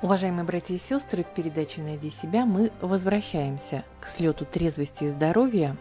Уважаемые братья и сестры, в передаче «Найди себя» мы возвращаемся к слету трезвости и здоровья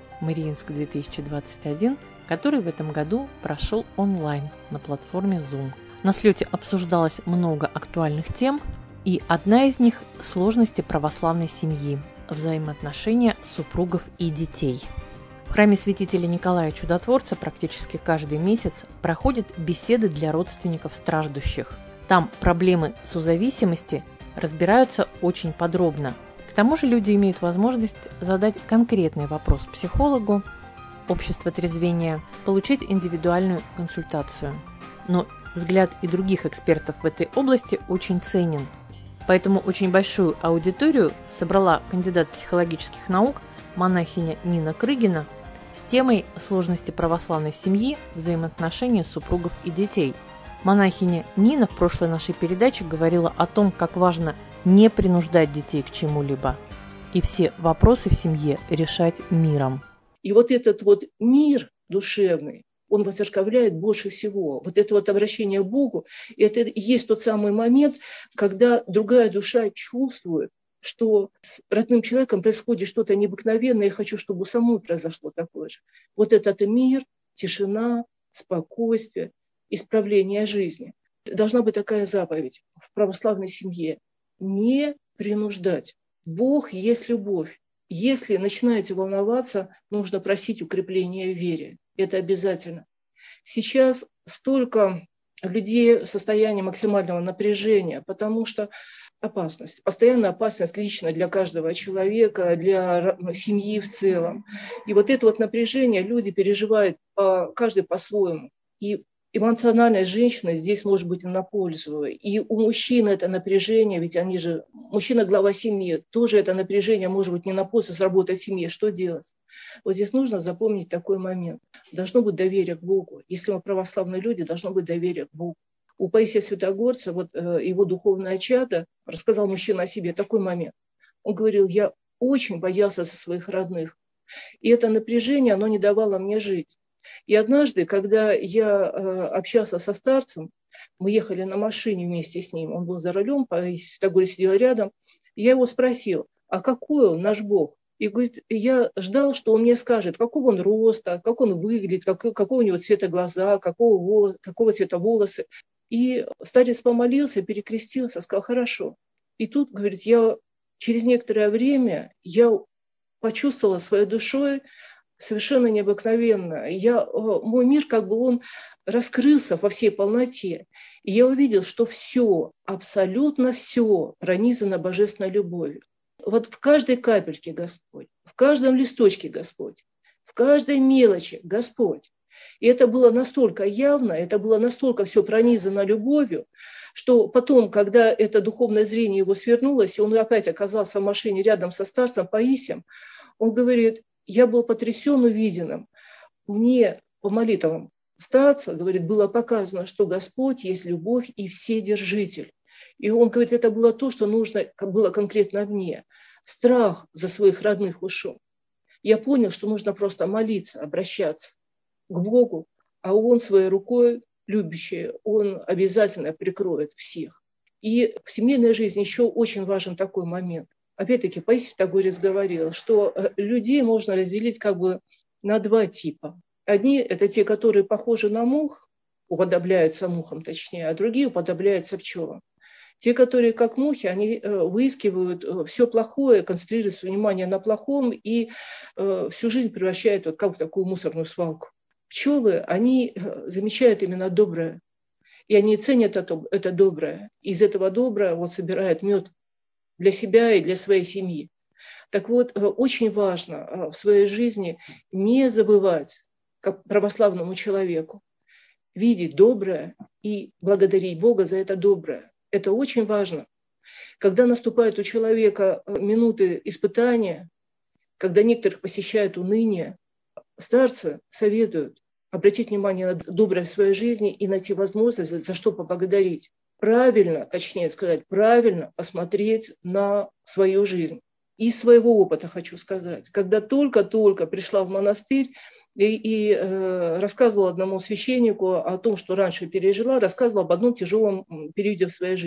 Мариинск-2021, который в этом году прошел онлайн на платформе Zoom. На слете обсуждалось много актуальных тем, и одна из них – сложности православной семьи, взаимоотношения супругов и детей. В храме святителя Николая Чудотворца практически каждый месяц проходят беседы для родственников страждущих. Там проблемы созависимости разбираются очень подробно. К тому же люди имеют возможность задать конкретный вопрос психологу, общество трезвения, получить индивидуальную консультацию. Но взгляд и других экспертов в этой области очень ценен. Поэтому очень большую аудиторию собрала кандидат психологических наук, монахиня Нина Крыгина с темой «Сложности православной семьи, взаимоотношения супругов и детей». Монахиня Нина в прошлой нашей передаче говорила о том, как важно не принуждать детей к чему-либо и все вопросы в семье решать миром. И вот этот вот мир душевный, он воцерковляет больше всего. Вот это вот обращение к Богу, это и есть тот самый момент, когда другая душа чувствует, что с родным человеком происходит что-то необыкновенное, я хочу, чтобы самой произошло такое же. Вот этот мир, тишина, спокойствие, исправление жизни. Должна быть такая заповедь в православной семье. Не принуждать. Бог есть любовь. Если начинаете волноваться, нужно просить укрепления в вере. Это обязательно. Сейчас столько людей в состоянии максимального напряжения, потому что опасность, постоянная опасность лично для каждого человека, для семьи в целом. И вот это вот напряжение люди переживают каждый по-своему. И эмоциональная женщина здесь может быть на пользу. И у мужчин это напряжение, ведь они же, мужчина глава семьи, тоже это напряжение может быть не на пользу сработать в семье. Что делать? Вот здесь нужно запомнить такой момент. Должно быть доверие к Богу. Если мы православные люди, должно быть доверие к Богу. У Паисия Святогорца, вот его духовное чадо, рассказал мужчина о себе такой момент. Он говорил, я очень боялся за своих родных. И это напряжение, оно не давало мне жить. И однажды, когда я общался со старцем, мы ехали на машине вместе с ним, он был за рулем, Святогорец сидел рядом, я его спросил, а какой он наш Бог? И говорит, я ждал, что он мне скажет, какого он роста, как он выглядит, какого у него цвета глаза, какого цвета волосы. И старец помолился, перекрестился, сказал, хорошо. И тут, говорит, через некоторое время я почувствовала своей душой, совершенно необыкновенно. Мой мир, он раскрылся во всей полноте. И я увидел, что все, абсолютно все пронизано божественной любовью. Вот в каждой капельке Господь, в каждом листочке Господь, в каждой мелочи Господь. И это было настолько явно, это было настолько все пронизано любовью, что потом, когда это духовное зрение его свернулось, и он опять оказался в машине рядом со старцем Паисием, он говорит, я был потрясен увиденным. Мне по молитвам старца, говорит, было показано, что Господь есть любовь и вседержитель. И он говорит, это было то, что нужно было конкретно мне. Страх за своих родных ушел. Я понял, что нужно просто молиться, обращаться к Богу, а Он своей рукой любящий, Он обязательно прикроет всех. И в семейной жизни еще очень важен такой момент. Опять-таки, Паисий Святогорец говорил, что людей можно разделить на два типа. Одни – это те, которые похожи на мух, уподобляются мухам точнее, а другие уподобляются пчелам. Те, которые как мухи, они выискивают все плохое, концентрируют свое внимание на плохом и всю жизнь превращают в такую мусорную свалку. Пчелы, они замечают именно доброе, и они ценят это доброе. Из этого доброго собирают мед для себя и для своей семьи. Так вот, очень важно в своей жизни не забывать, как православному человеку, видеть доброе и благодарить Бога за это доброе. Это очень важно. Когда наступают у человека минуты испытания, когда некоторых посещает уныние, старцы советуют обратить внимание на доброе в своей жизни и найти возможность, за что поблагодарить. Правильно посмотреть на свою жизнь. Из своего опыта хочу сказать. Когда только-только пришла в монастырь и рассказывала одному священнику о том, что раньше пережила, рассказывала об одном тяжелом периоде в своей жизни.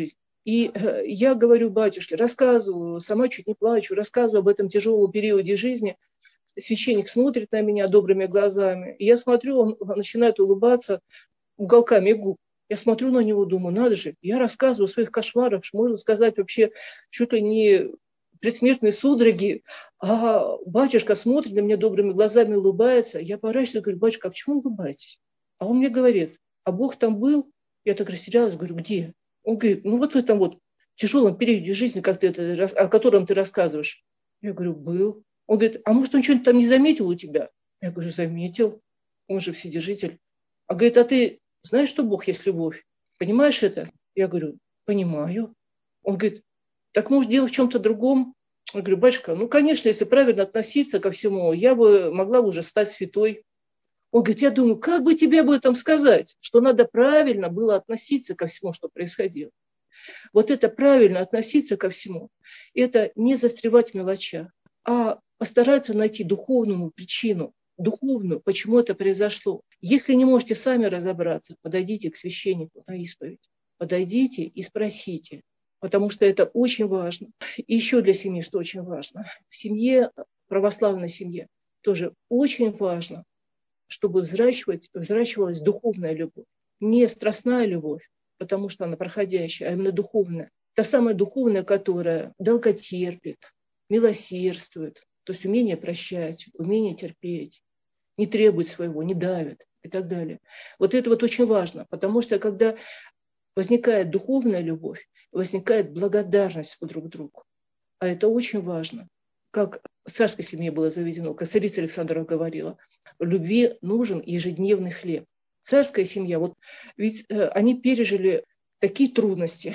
И я говорю батюшке, рассказываю, сама чуть не плачу, рассказываю об этом тяжелом периоде жизни. Священник смотрит на меня добрыми глазами. И я смотрю, он начинает улыбаться уголками губ. Я смотрю на него, думаю, надо же, я рассказываю о своих кошмарах, можно сказать, вообще чуть ли не предсмертные судороги. А батюшка смотрит на меня добрыми глазами, улыбается. Я поворачиваюсь и говорю, батюшка, а почему улыбаетесь? А он мне говорит, а Бог там был? Я так растерялась, говорю, где? Он говорит, ну вот в этом вот тяжелом периоде жизни, как ты это, о котором ты рассказываешь. Я говорю, был. Он говорит, а может, он что-нибудь там не заметил у тебя? Я говорю, заметил. Он же вседержитель. А говорит, а ты знаешь, что Бог есть любовь? Понимаешь это? Я говорю, понимаю. Он говорит, так может, дело в чем-то другом? Я говорю, батюшка, ну, конечно, если правильно относиться ко всему, я бы могла уже стать святой. Он говорит, я думаю, как бы тебе об этом сказать, что надо правильно было относиться ко всему, что происходило. Вот это правильно относиться ко всему, это не застревать в мелочах, а постараться найти духовную причину, духовную, почему это произошло. Если не можете сами разобраться, подойдите к священнику на исповедь. Подойдите и спросите, потому что это очень важно. И еще для семьи, что очень важно. В семье, православной семье, тоже очень важно, чтобы взращивалась духовная любовь. Не страстная любовь, потому что она проходящая, а именно духовная. Та самая духовная, которая долготерпит, милосердствует, то есть умение прощать, умение терпеть, не требует своего, не давит и так далее. Вот это вот очень важно, потому что когда возникает духовная любовь, возникает благодарность друг к другу. А это очень важно. Как в царской семье было заведено, как царица Александрова говорила, в любви нужен ежедневный хлеб. Царская семья, вот ведь они пережили такие трудности,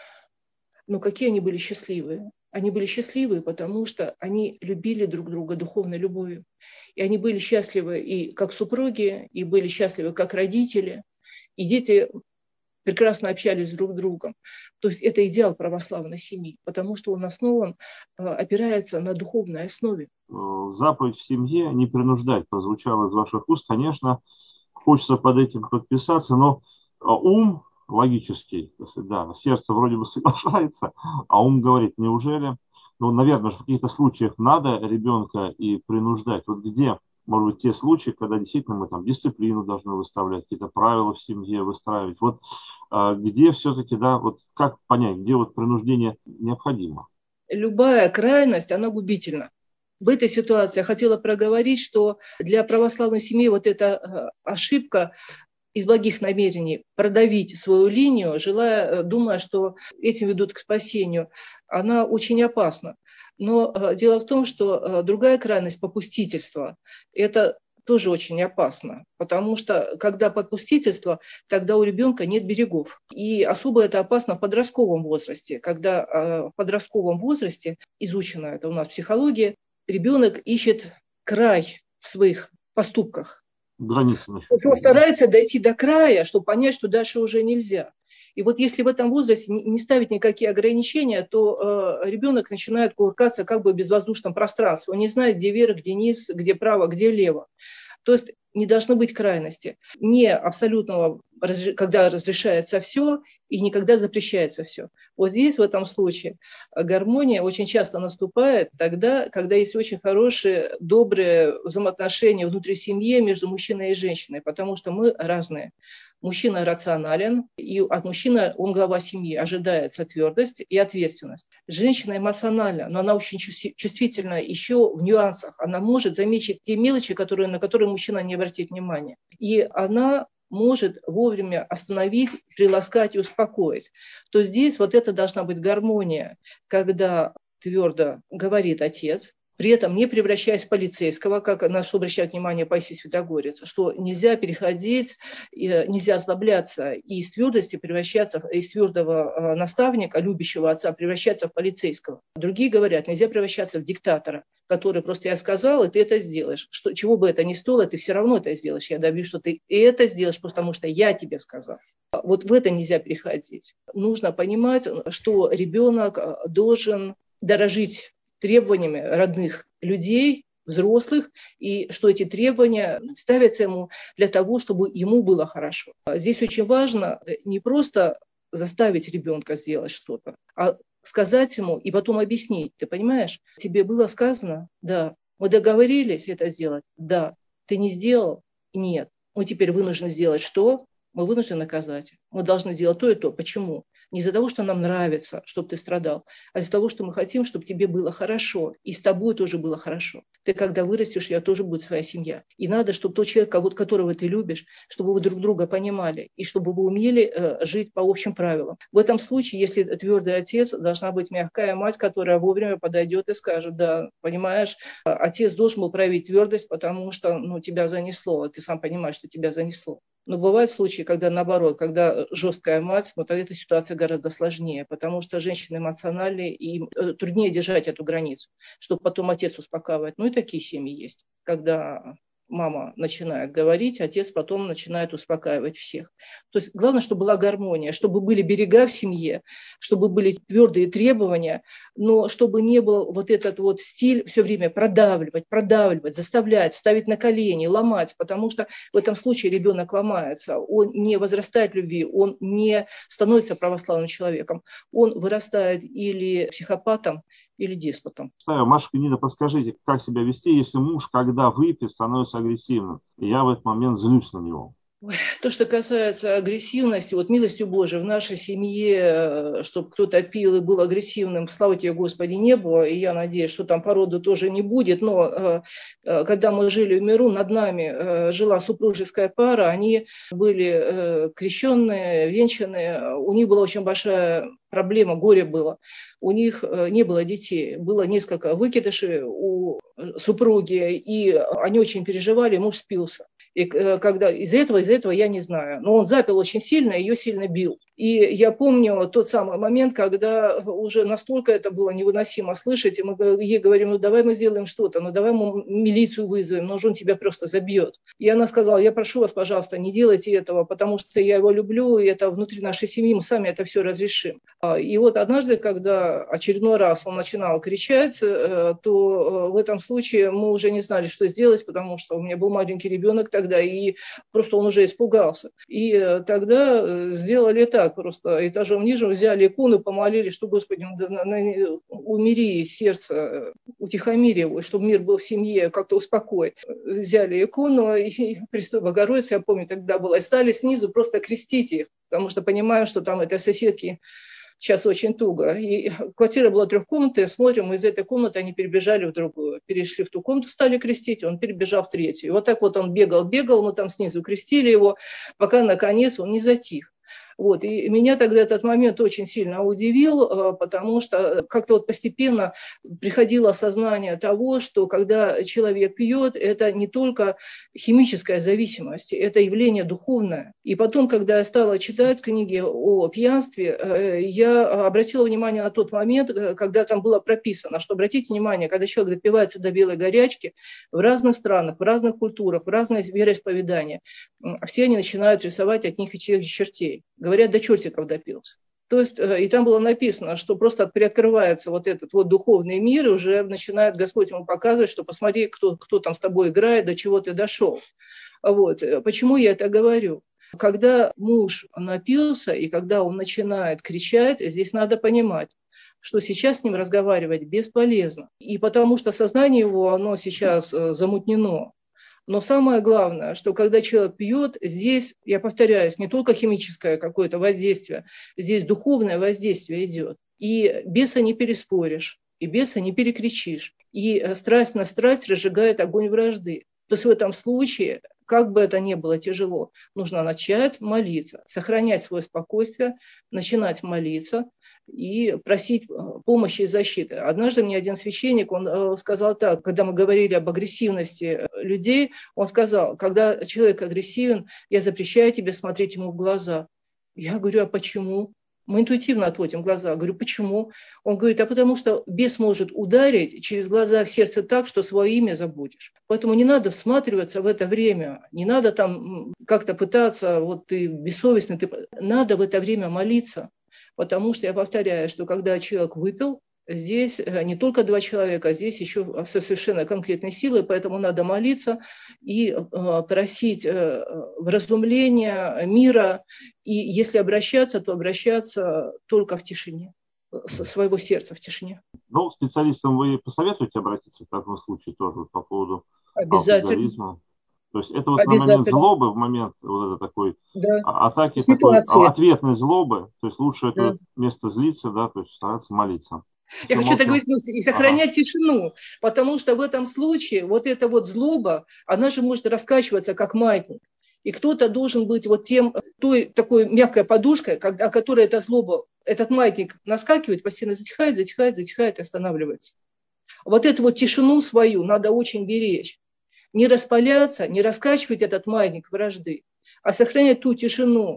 но какие они были счастливые. Они были счастливы, потому что они любили друг друга духовной любовью. И они были счастливы и как супруги, и были счастливы как родители. И дети прекрасно общались друг с другом. То есть это идеал православной семьи, потому что он основан, опирается на духовной основе. Заповедь в семье не принуждать прозвучало из ваших уст. Конечно, хочется под этим подписаться, но ум логический, да, сердце вроде бы соглашается, а ум говорит, неужели, ну, наверное, в каких-то случаях надо ребенка и принуждать. Вот где, может быть, те случаи, когда действительно мы там дисциплину должны выставлять, какие-то правила в семье выстраивать. Вот где все-таки, да, вот как понять, где вот принуждение необходимо? Любая крайность, она губительна. В этой ситуации я хотела проговорить, что для православной семьи вот эта ошибка из благих намерений продавить свою линию, думая, что этим ведут к спасению, она очень опасна. Но дело в том, что другая крайность попустительства – это тоже очень опасно, потому что когда попустительство, тогда у ребенка нет берегов. И особо это опасно в подростковом возрасте, когда в подростковом возрасте, изучено это у нас в психологии, ребенок ищет край в своих поступках. Границы. Он старается дойти до края, чтобы понять, что дальше уже нельзя. И вот если в этом возрасте не ставить никакие ограничения, то ребенок начинает кувыркаться как бы в безвоздушном пространстве. Он не знает, где вверх, где низ, где право, где лево. То есть не должно быть крайности. Не абсолютного, когда разрешается все, и никогда запрещается все. Вот здесь, в этом случае, гармония очень часто наступает тогда, когда есть очень хорошие, добрые взаимоотношения внутри семьи между мужчиной и женщиной, потому что мы разные. Мужчина рационален, и от мужчины, он глава семьи, ожидается твердость и ответственность. Женщина эмоциональна, но она очень чувствительна еще в нюансах. Она может заметить те мелочи, на которые мужчина не обратит внимания. И она может вовремя остановить, приласкать и успокоить. То здесь вот это должна быть гармония, когда твердо говорит отец, при этом не превращаясь в полицейского, как на что обращает внимание Паисий Святогорец, что нельзя переходить, нельзя озлобляться и из твердости превращаться, из твердого наставника, любящего отца, превращаться в полицейского. Другие говорят, нельзя превращаться в диктатора, который просто я сказал, и ты это сделаешь. Чего бы это ни стоило, ты все равно это сделаешь. Я добьюсь, что ты это сделаешь, потому что я тебе сказал. Вот в это нельзя переходить. Нужно понимать, что ребенок должен дорожить требованиями родных людей, взрослых, и что эти требования ставятся ему для того, чтобы ему было хорошо. Здесь очень важно не просто заставить ребенка сделать что-то, а сказать ему и потом объяснить. Ты понимаешь? Тебе было сказано? Да. Мы договорились это сделать? Да. Ты не сделал? Нет. Мы теперь вынуждены сделать что? Мы вынуждены наказать. Мы должны сделать то и то. Почему? Не из-за того, что нам нравится, чтобы ты страдал, а из-за того, что мы хотим, чтобы тебе было хорошо. И с тобой тоже было хорошо. Ты когда вырастешь, у тебя тоже будет своя семья. И надо, чтобы тот человек, которого ты любишь, чтобы вы друг друга понимали. И чтобы вы умели жить по общим правилам. В этом случае, если твердый отец, должна быть мягкая мать, которая вовремя подойдет и скажет: да, понимаешь, отец должен был проявить твердость, потому что тебя занесло. Ты сам понимаешь, что тебя занесло. Но бывают случаи, когда наоборот, когда жесткая мать, но тогда эта ситуация гораздо сложнее, потому что женщины эмоциональные, и им труднее держать эту границу, чтобы потом отец успокаивать. Ну и такие семьи есть, когда мама начинает говорить, отец потом начинает успокаивать всех. То есть главное, чтобы была гармония, чтобы были берега в семье, чтобы были твердые требования, но чтобы не был вот этот вот стиль все время продавливать, заставлять, ставить на колени, ломать, потому что в этом случае ребенок ломается, он не возрастает в любви, он не становится православным человеком, он вырастает или психопатом, или деспотом. Машка, Нина, подскажите, как себя вести, если муж, когда выпьет, становится агрессивным, и я в этот момент злюсь на него? То, что касается агрессивности, вот милостью Божией в нашей семье, чтобы кто-то пил и был агрессивным, слава тебе, Господи, не было, и я надеюсь, что там по роду тоже не будет, но когда мы жили в миру, над нами жила супружеская пара, они были крещенные, венчанные, у них была очень большая проблема, горе было. У них не было детей, было несколько выкидышей у супруги, и они очень переживали, муж спился. И когда из-за этого я не знаю. Но он запил очень сильно, ее сильно бил. И я помню тот самый момент, когда уже настолько это было невыносимо слышать, и мы ей говорим: давай мы сделаем что-то, давай мы милицию вызовем, он тебя просто забьет. И она сказала: я прошу вас, пожалуйста, не делайте этого, потому что я его люблю, и это внутри нашей семьи, мы сами это все разрешим. И вот однажды, когда очередной раз он начинал кричать, то в этом случае мы уже не знали, что сделать, потому что у меня был маленький ребенок тогда, и просто он уже испугался. И тогда сделали так, просто этажом ниже взяли икону, помолились, что: Господи, умири сердце, утихомири его, чтобы мир был в семье, как-то успокой. Взяли икону, и Престой Богородицы, я помню, тогда было, и стали снизу просто крестить их, потому что понимаю, что там это соседки сейчас очень туго. И квартира была трехкомнатная, смотрим, из этой комнаты они перебежали в другую. Перешли в ту комнату, стали крестить, он перебежал в третью. И вот так вот он бегал, мы там снизу крестили его, пока наконец он не затих. Вот. И меня тогда этот момент очень сильно удивил, потому что как-то вот постепенно приходило осознание того, что когда человек пьет, это не только химическая зависимость, это явление духовное. И потом, когда я стала читать книги о пьянстве, я обратила внимание на тот момент, когда там было прописано, что, обратите внимание, когда человек допивается до белой горячки, в разных странах, в разных культурах, в разные вероисповедания, все они начинают рисовать от них и чертей. Говорят, до чертиков допился. То есть, и там было написано, что просто приоткрывается вот этот вот духовный мир, и уже начинает Господь ему показывать, что посмотри, кто там с тобой играет, до чего ты дошел. Вот. Почему я это говорю? Когда муж напился, и когда он начинает кричать, здесь надо понимать, что сейчас с ним разговаривать бесполезно. И потому что сознание его, оно сейчас замутнено. Но самое главное, что когда человек пьет, здесь, я повторяюсь, не только химическое какое-то воздействие, здесь духовное воздействие идет. И беса не переспоришь, и беса не перекричишь. И страсть на страсть разжигает огонь вражды. То есть в этом случае, как бы это ни было тяжело, нужно начать молиться, сохранять свое спокойствие, начинать молиться и просить помощи и защиты. Однажды мне один священник, он сказал так, когда мы говорили об агрессивности людей, он сказал: когда человек агрессивен, я запрещаю тебе смотреть ему в глаза. Я говорю: а почему? Мы интуитивно отводим глаза. Говорю: почему? Он говорит: а потому что бес может ударить через глаза в сердце так, что свое имя забудешь. Поэтому не надо всматриваться в это время, не надо там как-то пытаться, вот ты бессовестный, надо в это время молиться. Потому что я повторяю, что когда человек выпил, Здесь не только два человека, здесь еще со совершенно конкретной силой, поэтому надо молиться и просить вразумления, мира. И если обращаться, то обращаться только в тишине, со своего сердца в тишине. Ну, специалистам вы посоветуете обратиться в таком случае тоже по поводу Обязательно. То есть это вот на момент злобы, в момент вот этой такой атаки, такой ответной злобы, то есть лучше это вместо злиться, да, то есть стараться молиться. Я хочу так говорить, и сохранять тишину, потому что в этом случае вот эта вот злоба, она же может раскачиваться как маятник. И кто-то должен быть вот той такой мягкой подушкой, о которой эта злоба, этот маятник наскакивает, постепенно затихает и останавливается. Вот эту вот тишину свою надо очень беречь. Не распаляться, не раскачивать этот маятник вражды, а сохранять ту тишину,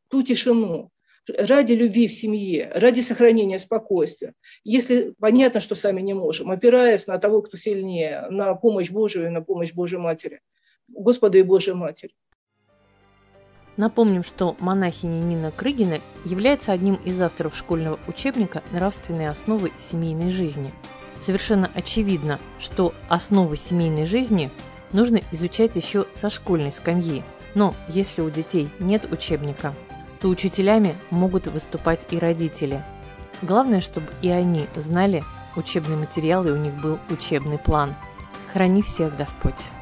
ради любви в семье, ради сохранения спокойствия. Если понятно, что сами не можем, опираясь на того, кто сильнее, на помощь Божию и на помощь Божьей Матери, Господа и Божьей Матери. Напомним, что монахиня Нина Крыгина является одним из авторов школьного учебника «Нравственные основы семейной жизни». Совершенно очевидно, что основы семейной жизни нужно изучать еще со школьной скамьи. Но если у детей нет учебника, то учителями могут выступать и родители. Главное, чтобы и они знали учебный материал, и у них был учебный план. Храни всех Господь!